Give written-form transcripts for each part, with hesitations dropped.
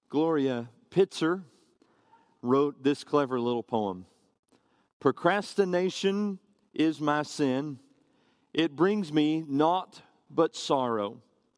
Gloria Pitzer wrote this clever little poem. Procrastination is my sin. It brings me naught but sorrow.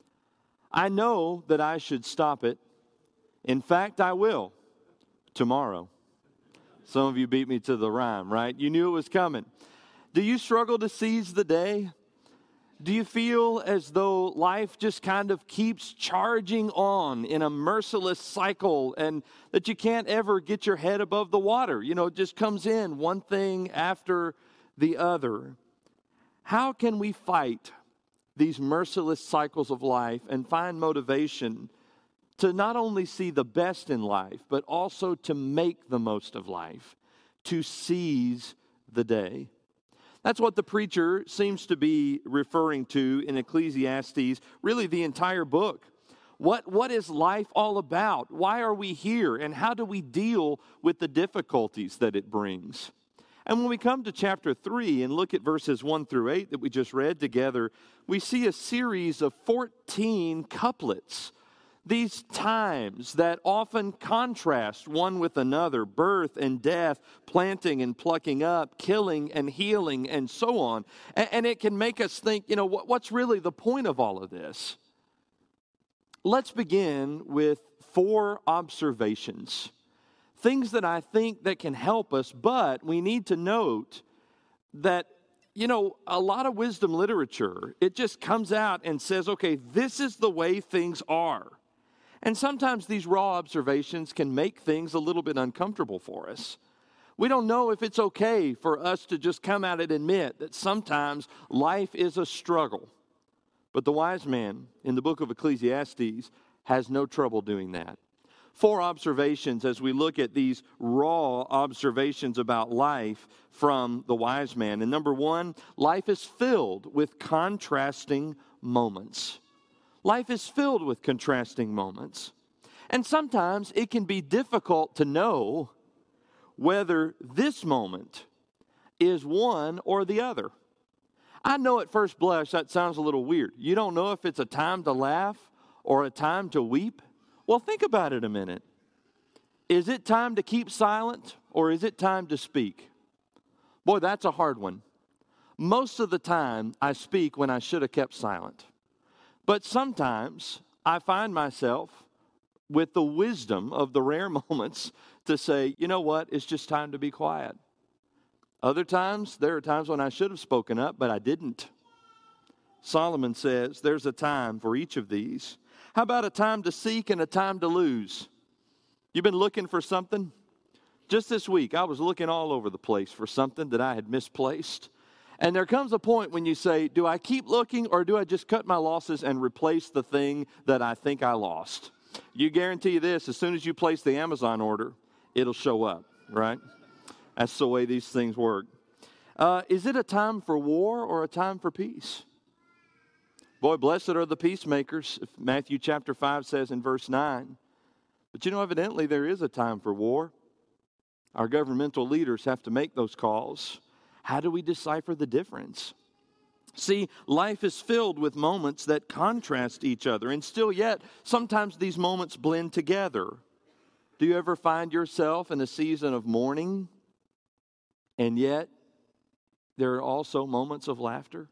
I know that I should stop it. In fact, I will tomorrow. Some of you beat me to the rhyme, right? You knew it was coming. Do you struggle to seize the day? Do you feel as though life just kind of keeps charging on in a merciless cycle and that you can't ever get your head above the water? You know, it just comes in one thing after the other. How can we fight these merciless cycles of life and find motivation to not only see the best in life, but also to make the most of life, to seize the day? That's what the preacher seems to be referring to in Ecclesiastes, really the entire book. What is life all about? Why are we here? And how do we deal with the difficulties that it brings? And when we come to chapter 3 and look at verses 1 through 8 that we just read together, we see a series of 14 couplets. These times that often contrast one with another, birth and death, planting and plucking up, killing and healing, and so on. And it can make us think, you know, what's really the point of all of this? Let's begin with 4 observations. Things that I think that can help us, but we need to note that, you know, a lot of wisdom literature, it just comes out and says, okay, this is the way things are. And sometimes these raw observations can make things a little bit uncomfortable for us. We don't know if it's okay for us to just come out and admit that sometimes life is a struggle. But the wise man in the book of Ecclesiastes has no trouble doing that. 4 observations as we look at these raw observations about life from the wise man. And number 1, life is filled with contrasting moments. Life is filled with contrasting moments. And sometimes it can be difficult to know whether this moment is one or the other. I know at first blush that sounds a little weird. You don't know if it's a time to laugh or a time to weep. Well, think about it a minute. Is it time to keep silent or is it time to speak? Boy, that's a hard one. Most of the time I speak when I should have kept silent. But sometimes I find myself with the wisdom of the rare moments to say, you know what, it's just time to be quiet. Other times, there are times when I should have spoken up, but I didn't. Solomon says there's a time for each of these. How about a time to seek and a time to lose? You've been looking for something? Just this week, I was looking all over the place for something that I had misplaced. And there comes a point when you say, do I keep looking or do I just cut my losses and replace the thing that I think I lost? You guarantee this, as soon as you place the Amazon order, it'll show up, right? That's the way these things work. Is it a time for war or a time for peace? Boy, blessed are the peacemakers, Matthew chapter 5 says in verse 9. But you know, evidently there is a time for war. Our governmental leaders have to make those calls. How do we decipher the difference? See, life is filled with moments that contrast each other, and still yet, sometimes these moments blend together. Do you ever find yourself in a season of mourning, and yet there are also moments of laughter?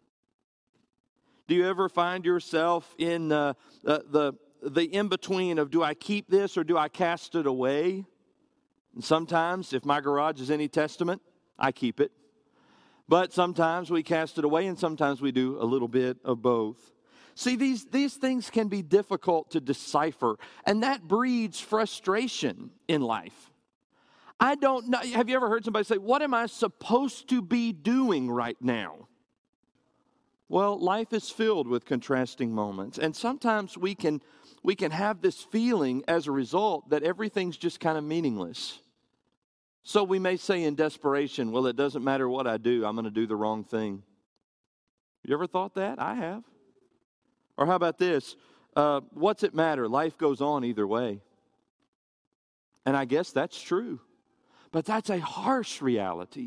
Do you ever find yourself in the in-between of, do I keep this or do I cast it away? And sometimes, if my garage is any testament, I keep it. But sometimes we cast it away, and sometimes we do a little bit of both. See, these things can be difficult to decipher, and that breeds frustration in life. I don't know. Have you ever heard somebody say, what am I supposed to be doing right now? Well, life is filled with contrasting moments, and sometimes we can have this feeling as a result that everything's just kind of meaningless. So we may say in desperation, well, it doesn't matter what I do, I'm going to do the wrong thing. You ever thought that? I have. Or how about this? What's it matter? Life goes on either way. And I guess that's true. But that's a harsh reality.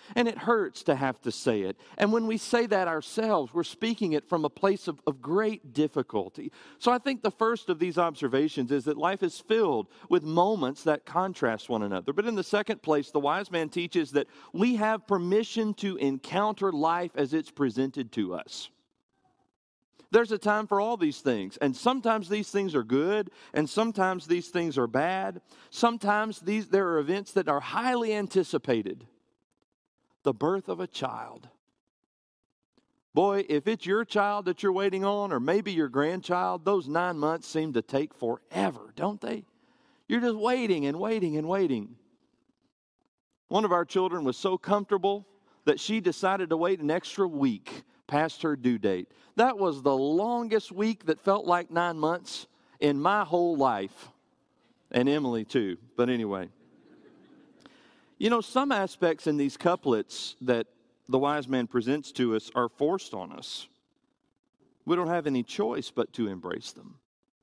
And it hurts to have to say it. And when we say that ourselves, we're speaking it from a place of great difficulty. So I think the first of these observations is that life is filled with moments that contrast one another. But in the second place, the wise man teaches that we have permission to encounter life as it's presented to us. There's a time for all these things, and sometimes these things are good, and sometimes these things are bad. Sometimes there are events that are highly anticipated. The birth of a child. Boy, if it's your child that you're waiting on, or maybe your grandchild, those 9 months seem to take forever, don't they? You're just waiting and waiting and waiting. One of our children was so comfortable that she decided to wait an extra week past her due date. That was the longest week that felt like 9 months in my whole life. And Emily too. But anyway. You know, some aspects in these couplets that the wise man presents to us are forced on us. We don't have any choice but to embrace them.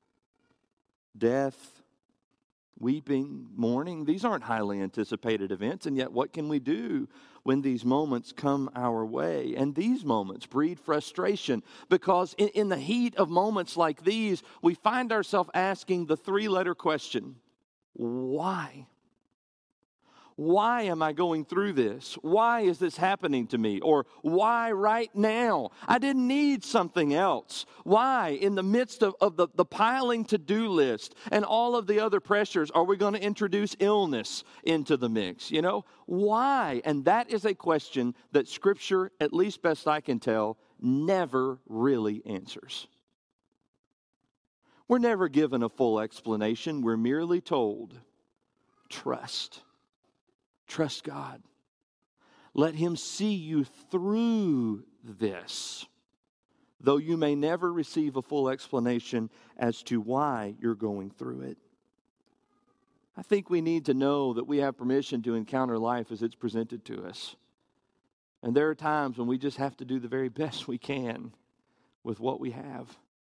Death, weeping, mourning, these aren't highly anticipated events, and yet what can we do when these moments come our way? And these moments breed frustration because in the heat of moments like these, we find ourselves asking the three-letter question, why? Why am I going through this? Why is this happening to me? Or why right now? I didn't need something else. Why, in the midst of the piling to-do list and all of the other pressures, are we going to introduce illness into the mix? You know, why? And that is a question that Scripture, at least best I can tell, never really answers. We're never given a full explanation. We're merely told, trust. Trust God. Let Him see you through this, though you may never receive a full explanation as to why you're going through it. I think we need to know that we have permission to encounter life as it's presented to us. And there are times when we just have to do the very best we can with what we have.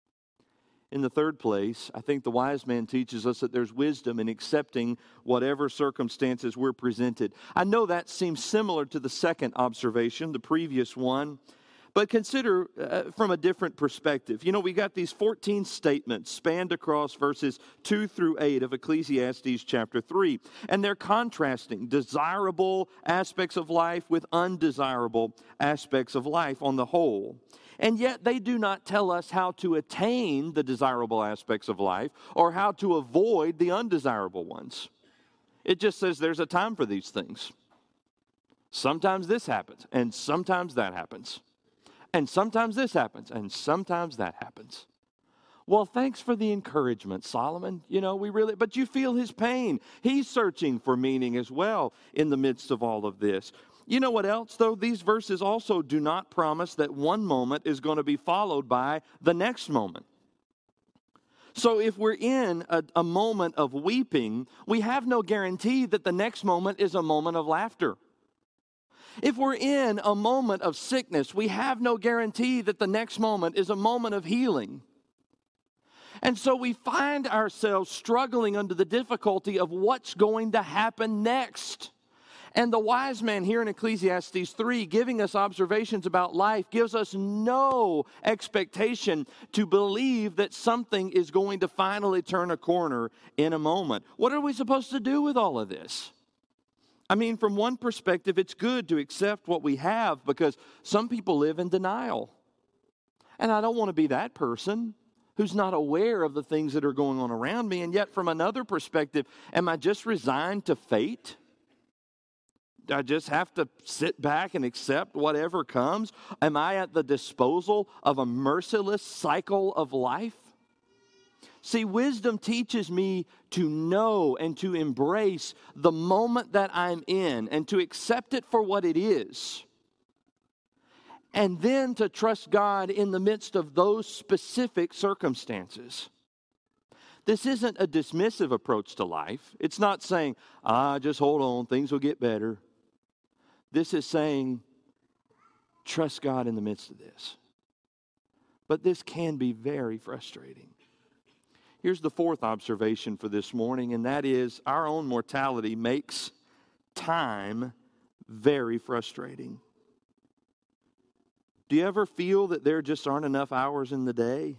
In the third place, I think the wise man teaches us that there's wisdom in accepting whatever circumstances we're presented. I know that seems similar to the second observation, the previous one, but consider from a different perspective. You know, we got these 14 statements spanned across verses 2 through 8 of Ecclesiastes chapter 3, and they're contrasting desirable aspects of life with undesirable aspects of life on the whole. And yet they do not tell us how to attain the desirable aspects of life or how to avoid the undesirable ones. It just says there's a time for these things. Sometimes this happens, and sometimes that happens. And sometimes this happens, and sometimes that happens. Well, thanks for the encouragement, Solomon. You know, but you feel his pain. He's searching for meaning as well in the midst of all of this. You know what else, though? These verses also do not promise that one moment is going to be followed by the next moment. So if we're in a moment of weeping, we have no guarantee that the next moment is a moment of laughter. If we're in a moment of sickness, we have no guarantee that the next moment is a moment of healing. And so we find ourselves struggling under the difficulty of what's going to happen next. And the wise man here in Ecclesiastes 3, giving us observations about life, gives us no expectation to believe that something is going to finally turn a corner in a moment. What are we supposed to do with all of this? I mean, from one perspective, it's good to accept what we have because some people live in denial. And I don't want to be that person who's not aware of the things that are going on around me. And yet, from another perspective, am I just resigned to fate? I just have to sit back and accept whatever comes? Am I at the disposal of a merciless cycle of life? See, wisdom teaches me to know and to embrace the moment that I'm in and to accept it for what it is. And then to trust God in the midst of those specific circumstances. This isn't a dismissive approach to life. It's not saying, just hold on, things will get better. This is saying, trust God in the midst of this. But this can be very frustrating. Here's the fourth observation for this morning, and that is our own mortality makes time very frustrating. Do you ever feel that there just aren't enough hours in the day?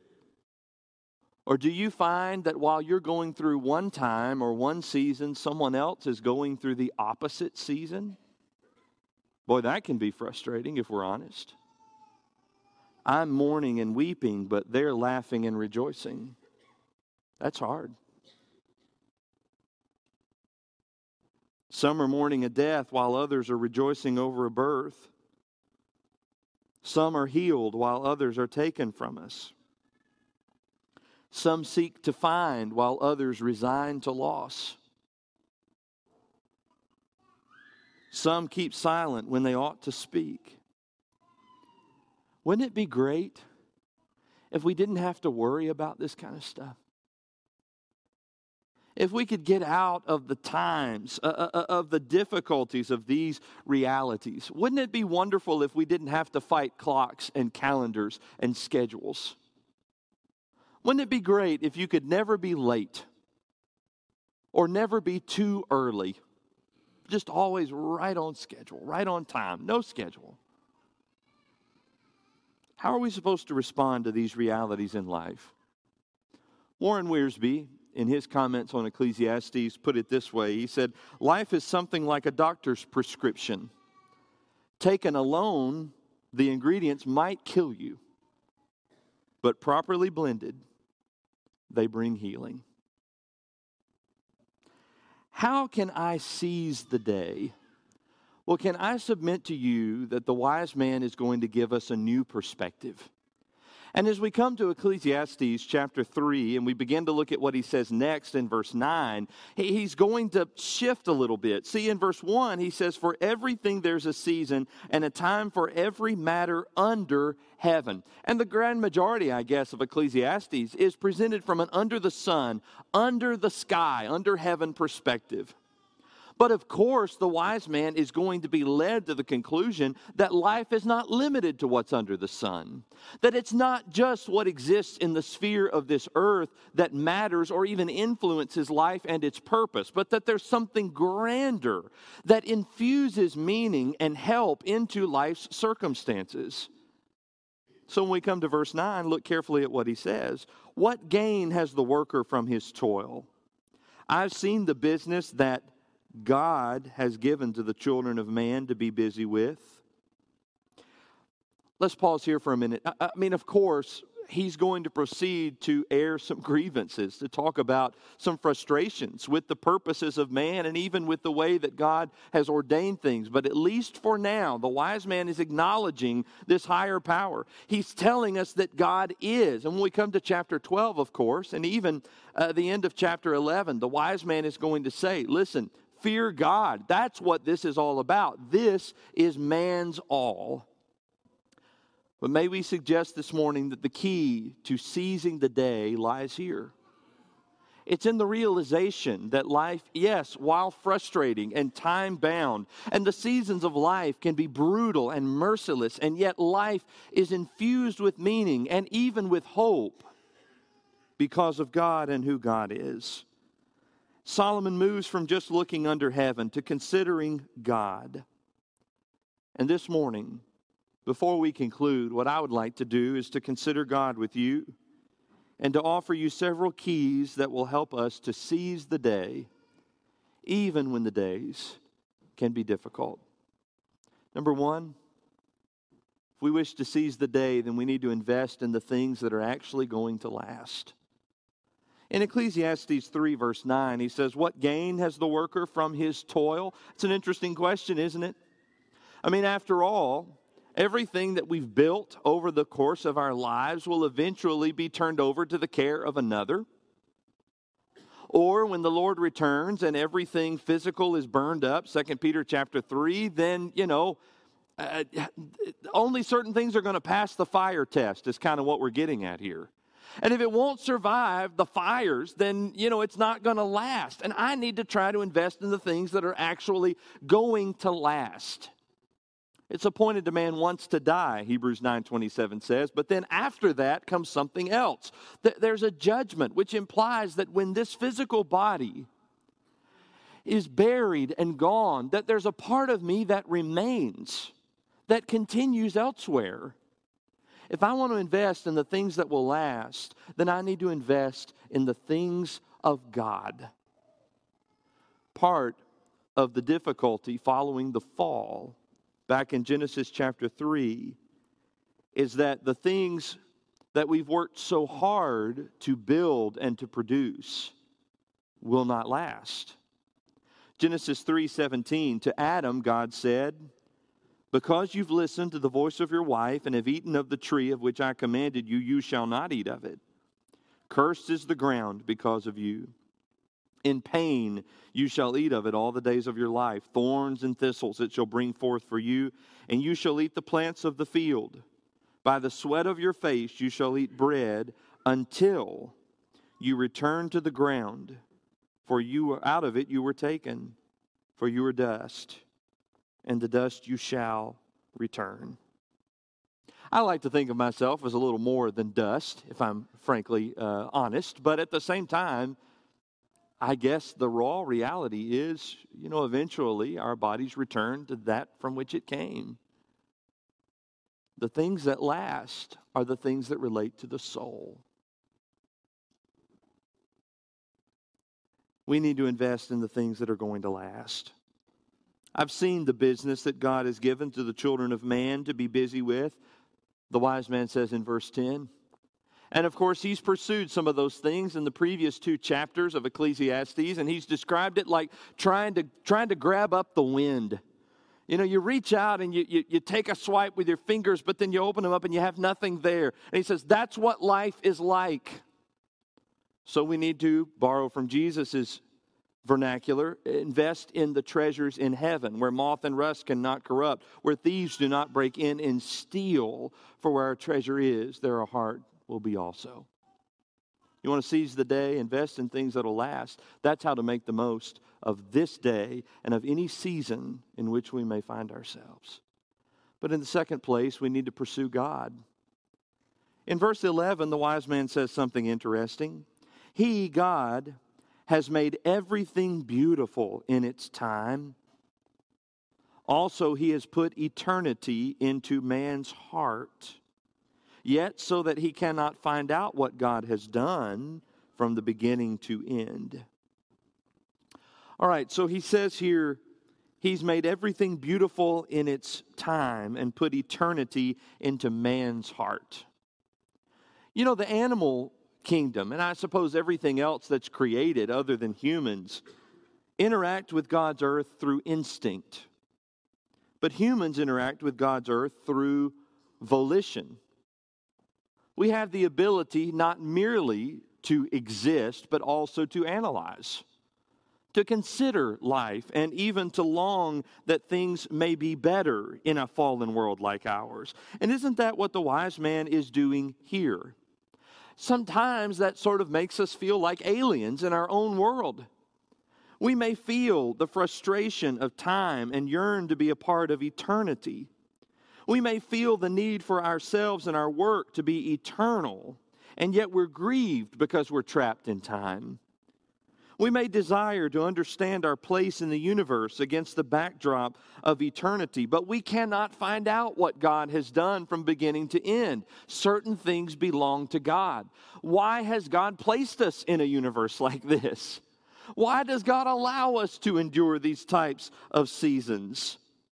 Or do you find that while you're going through one time or one season, someone else is going through the opposite season? Boy, that can be frustrating if we're honest. I'm mourning and weeping, but they're laughing and rejoicing. That's hard. Some are mourning a death while others are rejoicing over a birth. Some are healed while others are taken from us. Some seek to find while others resign to loss. Some keep silent when they ought to speak. Wouldn't it be great if we didn't have to worry about this kind of stuff? If we could get out of the times, of the difficulties of these realities. Wouldn't it be wonderful if we didn't have to fight clocks and calendars and schedules? Wouldn't it be great if you could never be late or never be too early? Just always right on schedule, right on time, no schedule. How are we supposed to respond to these realities in life? Warren Wiersbe, in his comments on Ecclesiastes, put it this way. He said, life is something like a doctor's prescription. Taken alone, the ingredients might kill you, but properly blended, they bring healing. How can I seize the day? Well, can I submit to you that the wise man is going to give us a new perspective? And as we come to Ecclesiastes chapter 3 and we begin to look at what he says next in verse 9, he's going to shift a little bit. See, in verse 1, he says, for everything there's a season and a time for every matter under heaven. And the grand majority, I guess, of Ecclesiastes is presented from an under the sun, under the sky, under heaven perspective. But of course, the wise man is going to be led to the conclusion that life is not limited to what's under the sun. That it's not just what exists in the sphere of this earth that matters or even influences life and its purpose, but that there's something grander that infuses meaning and help into life's circumstances. So when we come to verse 9, look carefully at what he says. What gain has the worker from his toil? I've seen the business that God has given to the children of man to be busy with. Let's pause here for a minute. I mean, of course, he's going to proceed to air some grievances, to talk about some frustrations with the purposes of man and even with the way that God has ordained things. But at least for now, the wise man is acknowledging this higher power. He's telling us that God is. And when we come to chapter 12, of course, and even the end of chapter 11, the wise man is going to say, listen, fear God. That's what this is all about. This is man's all. But may we suggest this morning that the key to seizing the day lies here. It's in the realization that life, yes, while frustrating and time-bound, and the seasons of life can be brutal and merciless, and yet life is infused with meaning and even with hope because of God and who God is. Solomon moves from just looking under heaven to considering God. And this morning, before we conclude, what I would like to do is to consider God with you and to offer you several keys that will help us to seize the day, even when the days can be difficult. Number one, if we wish to seize the day, then we need to invest in the things that are actually going to last. In Ecclesiastes 3, verse 9, he says, what gain has the worker from his toil? It's an interesting question, isn't it? I mean, after all, everything that we've built over the course of our lives will eventually be turned over to the care of another. Or when the Lord returns and everything physical is burned up, 2 Peter chapter 3, then, only certain things are going to pass the fire test is kind of what we're getting at here. And if it won't survive the fires, then, it's not going to last. And I need to try to invest in the things that are actually going to last. It's appointed to man once to die, Hebrews 9:27 says, but then after that comes something else. There's a judgment, which implies that when this physical body is buried and gone, that there's a part of me that remains, that continues elsewhere. If I want to invest in the things that will last, then I need to invest in the things of God. Part of the difficulty following the fall, back in Genesis chapter 3, is that the things that we've worked so hard to build and to produce will not last. Genesis 3:17, to Adam, God said, because you've listened to the voice of your wife and have eaten of the tree of which I commanded you, you shall not eat of it. Cursed is the ground because of you. In pain you shall eat of it all the days of your life. Thorns and thistles it shall bring forth for you, and you shall eat the plants of the field. By the sweat of your face you shall eat bread until you return to the ground. For out of it you were taken, for you are dust, and the dust you shall return. I like to think of myself as a little more than dust, if I'm frankly honest. But at the same time, I guess the raw reality is, eventually our bodies return to that from which it came. The things that last are the things that relate to the soul. We need to invest in the things that are going to last. I've seen the business that God has given to the children of man to be busy with, the wise man says in verse 10. And of course, he's pursued some of those things in the previous 2 chapters of Ecclesiastes, and he's described it like trying to grab up the wind. You reach out and you take a swipe with your fingers, but then you open them up and you have nothing there. And he says, that's what life is like. So we need to borrow from Jesus' vernacular, invest in the treasures in heaven, where moth and rust cannot corrupt, where thieves do not break in and steal. For where our treasure is, there our heart will be also. You want to seize the day, invest in things that will last. That's how to make the most of this day and of any season in which we may find ourselves. But in the second place, we need to pursue God. In verse 11, the wise man says something interesting. He, God, has made everything beautiful in its time. Also, he has put eternity into man's heart, yet so that he cannot find out what God has done from the beginning to end. All right, so he says here, he's made everything beautiful in its time and put eternity into man's heart. The animal kingdom, and I suppose everything else that's created other than humans, interact with God's earth through instinct. But humans interact with God's earth through volition. We have the ability not merely to exist, but also to analyze, to consider life, and even to long that things may be better in a fallen world like ours. And isn't that what the wise man is doing here? Sometimes that sort of makes us feel like aliens in our own world. We may feel the frustration of time and yearn to be a part of eternity. We may feel the need for ourselves and our work to be eternal, and yet we're grieved because we're trapped in time. We may desire to understand our place in the universe against the backdrop of eternity, but we cannot find out what God has done from beginning to end. Certain things belong to God. Why has God placed us in a universe like this? Why does God allow us to endure these types of seasons?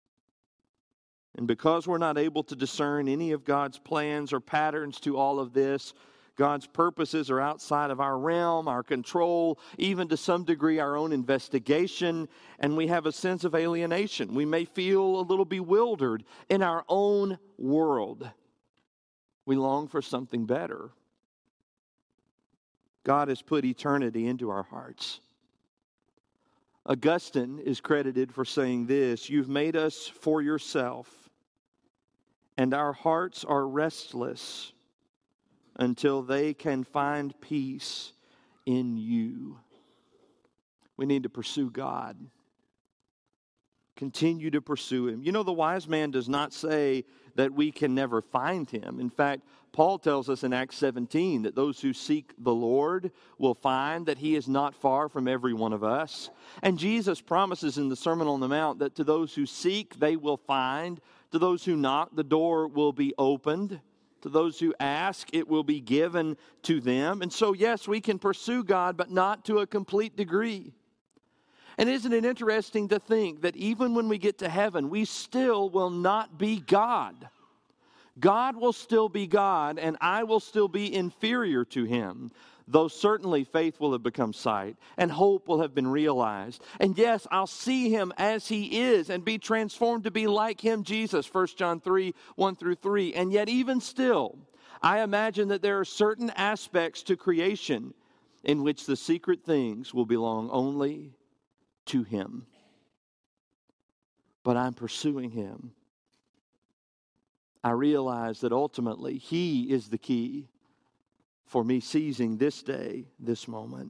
And because we're not able to discern any of God's plans or patterns to all of this, God's purposes are outside of our realm, our control, even to some degree our own investigation, and we have a sense of alienation. We may feel a little bewildered in our own world. We long for something better. God has put eternity into our hearts. Augustine is credited for saying this, "You've made us for yourself, and our hearts are restless until they can find peace in you." We need to pursue God. Continue to pursue Him. The wise man does not say that we can never find Him. In fact, Paul tells us in Acts 17 that those who seek the Lord will find that He is not far from every one of us. And Jesus promises in the Sermon on the Mount that to those who seek, they will find. To those who knock, the door will be opened. To those who ask, it will be given to them. And so, yes, we can pursue God, but not to a complete degree. And isn't it interesting to think that even when we get to heaven, we still will not be God? God will still be God, and I will still be inferior to Him. Though certainly faith will have become sight, and hope will have been realized. And yes, I'll see Him as He is and be transformed to be like Him, Jesus, 1 John 3, 1 through 3. And yet even still, I imagine that there are certain aspects to creation in which the secret things will belong only to Him. But I'm pursuing Him. I realize that ultimately He is the key for me seizing this day, this moment.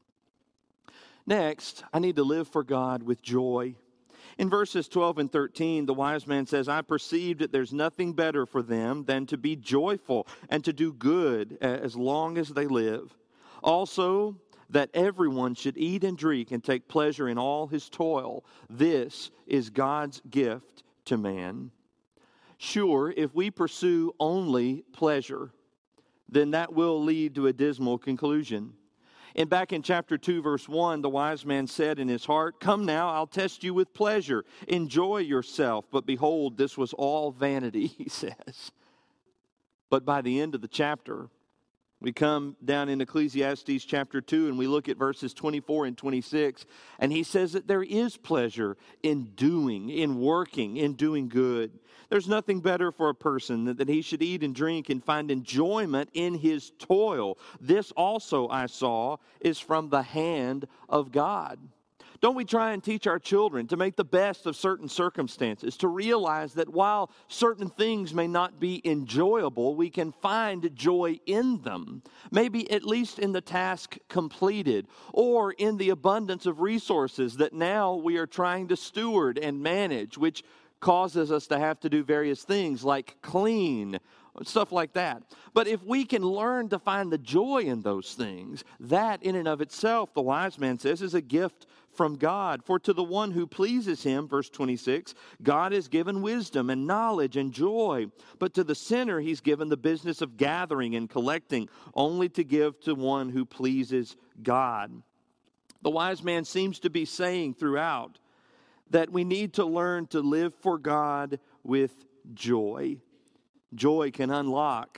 Next, I need to live for God with joy. In verses 12 and 13, the wise man says, I perceive that there's nothing better for them than to be joyful and to do good as long as they live. Also, that everyone should eat and drink and take pleasure in all his toil. This is God's gift to man. Sure, if we pursue only pleasure, then that will lead to a dismal conclusion. And back in chapter 2, verse 1, the wise man said in his heart, Come now, I'll test you with pleasure. Enjoy yourself. But behold, this was all vanity, he says. But by the end of the chapter, we come down in Ecclesiastes chapter 2 and we look at verses 24 and 26. And he says that there is pleasure in doing, in working, in doing good. There's nothing better for a person than that he should eat and drink and find enjoyment in his toil. This also I saw is from the hand of God. Don't we try and teach our children to make the best of certain circumstances, to realize that while certain things may not be enjoyable, we can find joy in them, maybe at least in the task completed, or in the abundance of resources that now we are trying to steward and manage, which causes us to have to do various things like clean, stuff like that. But if we can learn to find the joy in those things, that in and of itself, the wise man says, is a gift from God. For to the one who pleases Him, verse 26, God has given wisdom and knowledge and joy. But to the sinner, He's given the business of gathering and collecting, only to give to one who pleases God. The wise man seems to be saying throughout that we need to learn to live for God with joy. Joy can unlock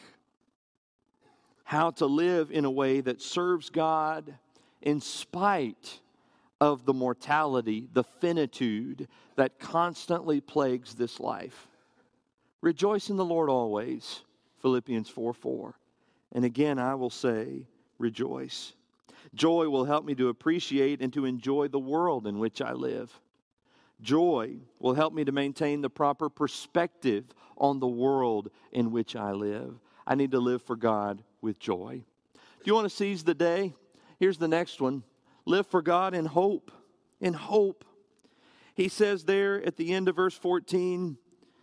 how to live in a way that serves God in spite of the mortality, the finitude that constantly plagues this life. Rejoice in the Lord always, Philippians 4:4. And again, I will say, rejoice. Joy will help me to appreciate and to enjoy the world in which I live. Joy will help me to maintain the proper perspective on the world in which I live. I need to live for God with joy. Do you want to seize the day? Here's the next one. Live for God in hope. In hope. He says there at the end of verse 14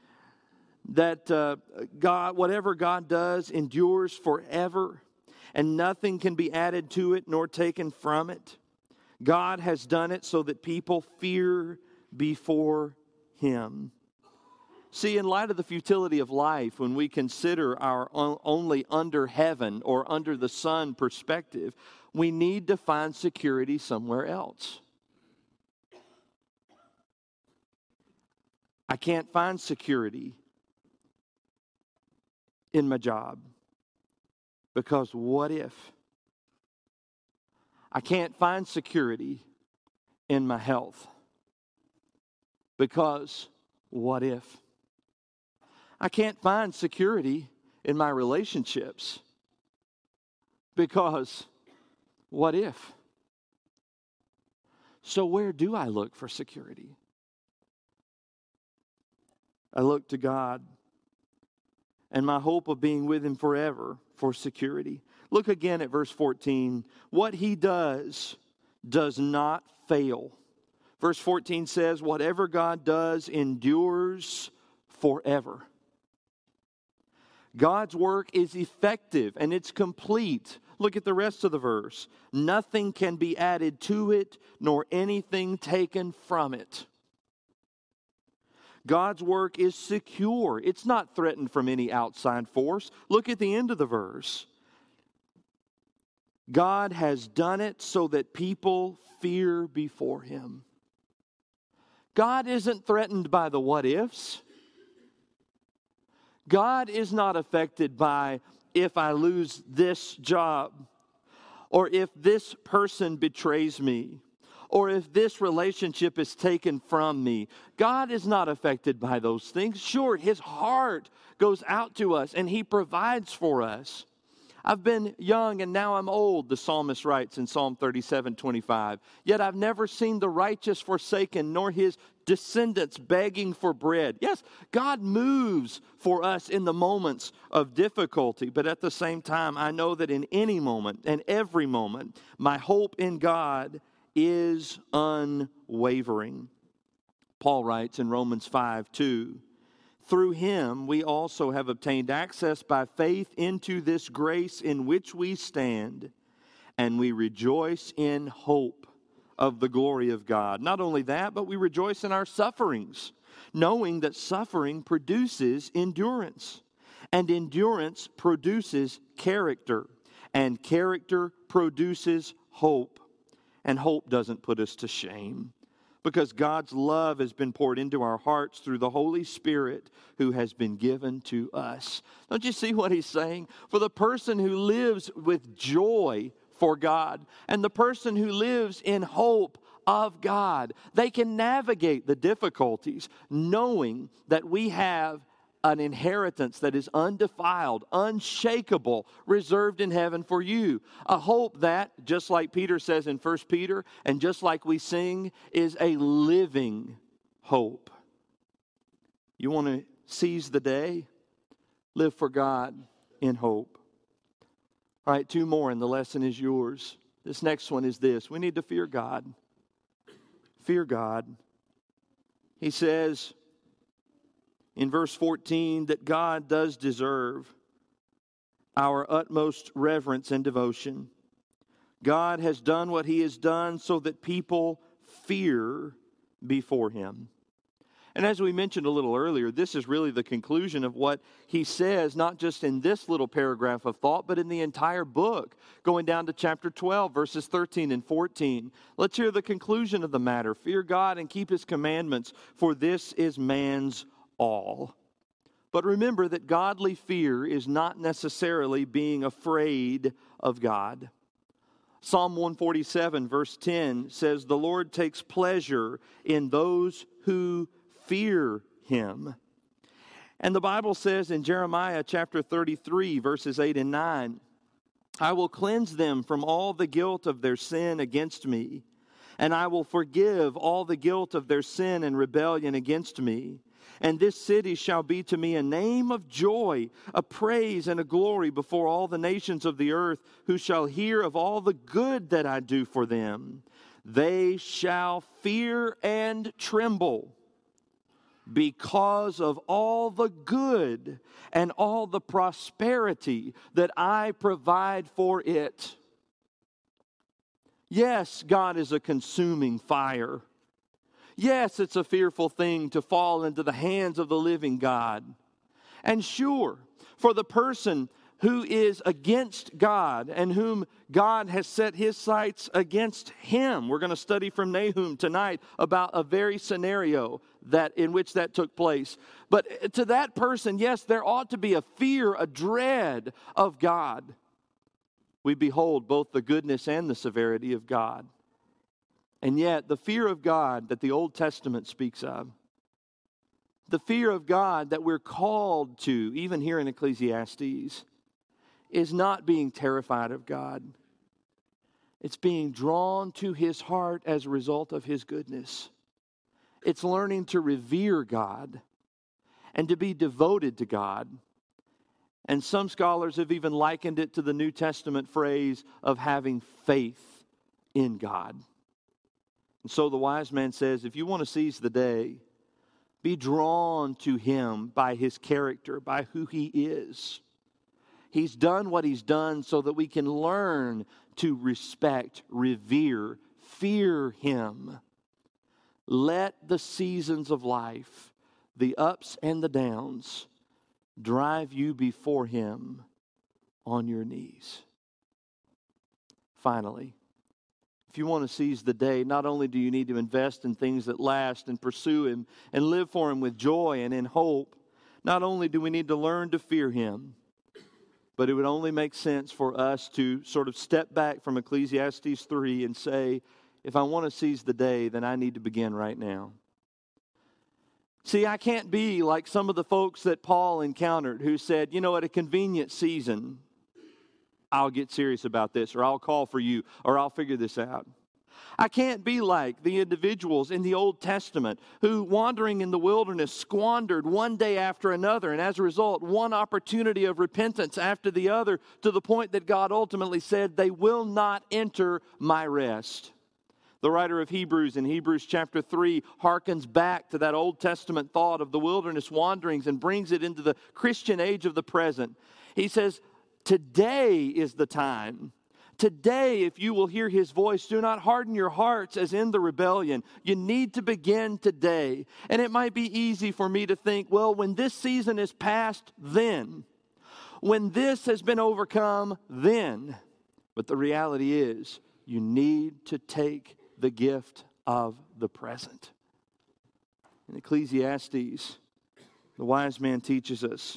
that God, whatever God does endures forever, and nothing can be added to it nor taken from it. God has done it so that people fear before Him. See, in light of the futility of life, when we consider our only under heaven or under the sun perspective, we need to find security somewhere else. I can't find security in my job because what if? I can't find security in my health because what if? I can't find security in my relationships because what if? So where do I look for security? I look to God and my hope of being with Him forever for security. Look again at verse 14. What He does not fail. Verse 14 says, whatever God does endures forever. God's work is effective and it's complete. Look at the rest of the verse. Nothing can be added to it, nor anything taken from it. God's work is secure. It's not threatened from any outside force. Look at the end of the verse. God has done it so that people fear before Him. God isn't threatened by the what ifs. God is not affected by if I lose this job, or if this person betrays me, or if this relationship is taken from me. God is not affected by those things. Sure, His heart goes out to us and He provides for us. I've been young and now I'm old, the psalmist writes in Psalm 37:25. Yet I've never seen the righteous forsaken, nor his descendants begging for bread. Yes, God moves for us in the moments of difficulty, but at the same time, I know that in any moment and every moment, my hope in God is unwavering. Paul writes in Romans 5:2. Through Him we also have obtained access by faith into this grace in which we stand, and we rejoice in hope of the glory of God. Not only that, but we rejoice in our sufferings, knowing that suffering produces endurance, and endurance produces character, and character produces hope, and hope doesn't put us to shame. Because God's love has been poured into our hearts through the Holy Spirit who has been given to us. Don't you see what he's saying? For the person who lives with joy for God and the person who lives in hope of God, they can navigate the difficulties knowing that we have an inheritance that is undefiled, unshakable, reserved in heaven for you. A hope that, just like Peter says in 1 Peter, and just like we sing, is a living hope. You want to seize the day? Live for God in hope. All right, two more and the lesson is yours. This next one is this. We need to fear God. Fear God. He says in verse 14 that God does deserve our utmost reverence and devotion. God has done what He has done so that people fear before Him. And as we mentioned a little earlier, this is really the conclusion of what he says, not just in this little paragraph of thought, but in the entire book, going down to chapter 12, verses 13 and 14. Let's hear the conclusion of the matter. Fear God and keep His commandments, for this is man's all. But remember that godly fear is not necessarily being afraid of God. Psalm 147 verse 10 says, "The Lord takes pleasure in those who fear Him." And the Bible says in Jeremiah chapter 33 verses 8 and 9, "I will cleanse them from all the guilt of their sin against me, and I will forgive all the guilt of their sin and rebellion against me. And this city shall be to me a name of joy, a praise and a glory before all the nations of the earth, who shall hear of all the good that I do for them. They shall fear and tremble because of all the good and all the prosperity that I provide for it." Yes, God is a consuming fire. Yes, it's a fearful thing to fall into the hands of the living God. And sure, for the person who is against God and whom God has set His sights against him. We're going to study from Nahum tonight about a very scenario in which that took place. But to that person, yes, there ought to be a fear, a dread of God. We behold both the goodness and the severity of God. And yet, the fear of God that the Old Testament speaks of, the fear of God that we're called to, even here in Ecclesiastes, is not being terrified of God. It's being drawn to His heart as a result of His goodness. It's learning to revere God and to be devoted to God. And some scholars have even likened it to the New Testament phrase of having faith in God. And so the wise man says, if you want to seize the day, be drawn to Him by His character, by who He is. He's done what He's done so that we can learn to respect, revere, fear Him. Let the seasons of life, the ups and the downs, drive you before Him on your knees. Finally, if you want to seize the day, not only do you need to invest in things that last and pursue Him and live for Him with joy and in hope, not only do we need to learn to fear Him, but it would only make sense for us to sort of step back from Ecclesiastes 3 and say, if I want to seize the day, then I need to begin right now. See, I can't be like some of the folks that Paul encountered who said, at a convenient season, I'll get serious about this, or I'll call for you, or I'll figure this out. I can't be like the individuals in the Old Testament who, wandering in the wilderness, squandered one day after another, and as a result, one opportunity of repentance after the other, to the point that God ultimately said, they will not enter my rest. The writer of Hebrews in Hebrews chapter 3 harkens back to that Old Testament thought of the wilderness wanderings and brings it into the Christian age of the present. He says, today is the time. Today, if you will hear His voice, do not harden your hearts as in the rebellion. You need to begin today. And it might be easy for me to think, well, when this season is past, then. When this has been overcome, then. But the reality is, you need to take the gift of the present. In Ecclesiastes, the wise man teaches us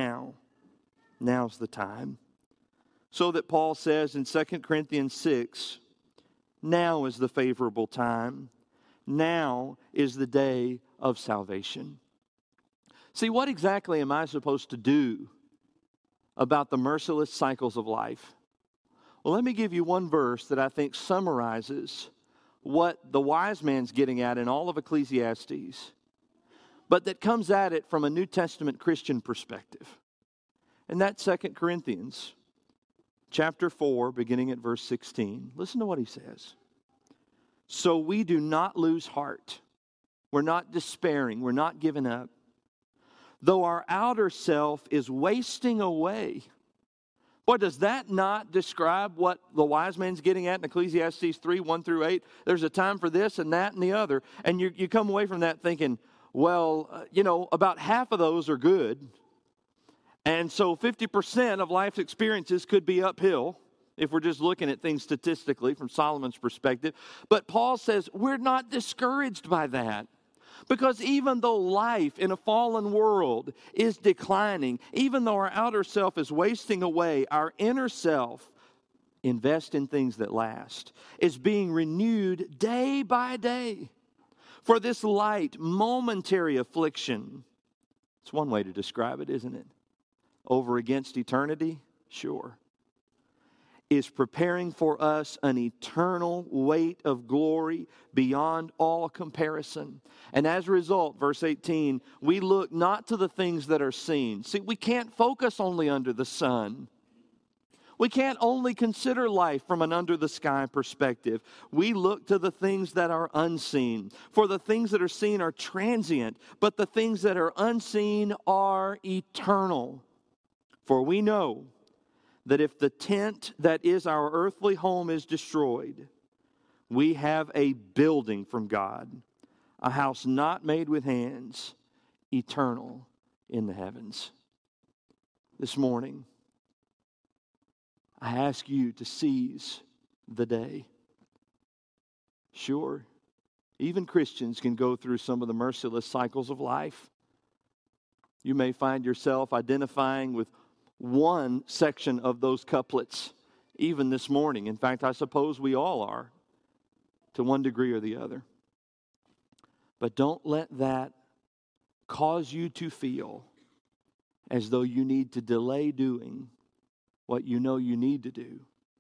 now's the time. So that Paul says in 2 Corinthians 6, now is the favorable time. Now is the day of salvation. See, what exactly am I supposed to do about the merciless cycles of life? Well, let me give you one verse that I think summarizes what the wise man's getting at in all of Ecclesiastes, but that comes at it from a New Testament Christian perspective. And that's 2 Corinthians chapter 4, beginning at verse 16. Listen to what he says. So we do not lose heart. We're not despairing. We're not giving up. Though our outer self is wasting away. Boy, does that not describe what the wise man's getting at in Ecclesiastes 3, 1 through 8? There's a time for this and that and the other. And you come away from that thinking, well, about half of those are good. And so 50% of life's experiences could be uphill if we're just looking at things statistically from Solomon's perspective. But Paul says we're not discouraged by that. Because even though life in a fallen world is declining, even though our outer self is wasting away, our inner self, invest in things that last, is being renewed day by day. For this light, momentary affliction, it's one way to describe it, isn't it? Over against eternity? Sure. Is preparing for us an eternal weight of glory beyond all comparison. And as a result, verse 18, we look not to the things that are seen. See, we can't focus only under the sun. We can't only consider life from an under-the-sky perspective. We look to the things that are unseen. For the things that are seen are transient, but the things that are unseen are eternal. For we know that if the tent that is our earthly home is destroyed, we have a building from God, a house not made with hands, eternal in the heavens. This morning, I ask you to seize the day. Sure, even Christians can go through some of the merciless cycles of life. You may find yourself identifying with one section of those couplets even this morning. In fact, I suppose we all are to one degree or the other. But don't let that cause you to feel as though you need to delay doing what you know you need to do.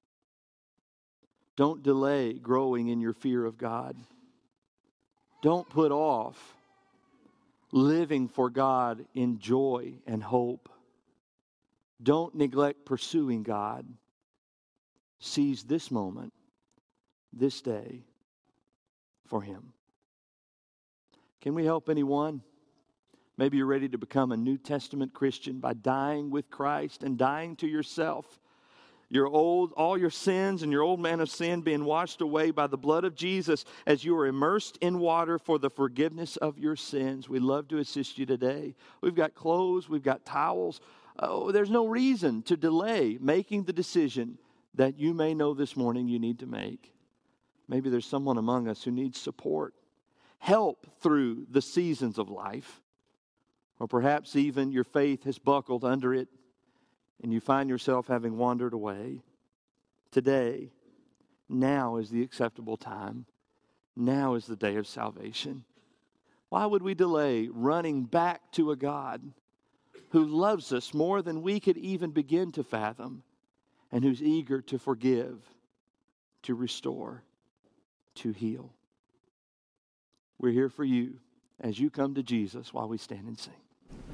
Don't delay growing in your fear of God. Don't put off living for God in joy and hope. Don't neglect pursuing God. Seize this moment, this day, for Him. Can we help anyone? Maybe you're ready to become a New Testament Christian by dying with Christ and dying to yourself. All your sins and your old man of sin being washed away by the blood of Jesus as you are immersed in water for the forgiveness of your sins. We'd love to assist you today. We've got clothes, we've got towels. Oh, there's no reason to delay making the decision that you may know this morning you need to make. Maybe there's someone among us who needs support, help through the seasons of life. Or perhaps even your faith has buckled under it and you find yourself having wandered away. Today, now is the acceptable time. Now is the day of salvation. Why would we delay running back to a God who loves us more than we could even begin to fathom and who's eager to forgive, to restore, to heal? We're here for you as you come to Jesus while we stand and sing.